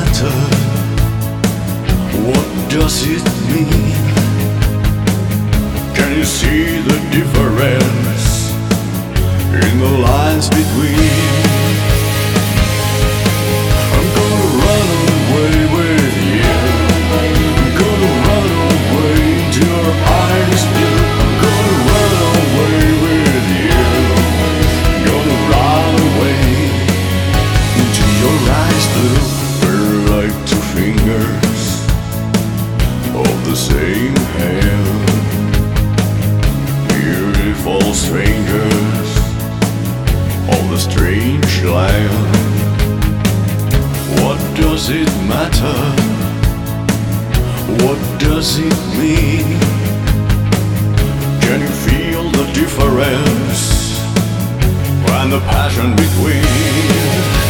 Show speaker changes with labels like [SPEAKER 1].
[SPEAKER 1] matter? What does it mean? Can you see the difference in the lines between? I'm gonna run away with you. I'm gonna run away to your eyes blue. I'm gonna run away with you. Gonna run away to your eyes blue. We're like two fingers of the same hand. Beautiful strangers of the strange land. What does it matter? What does it mean? Can you feel the difference and the passion between?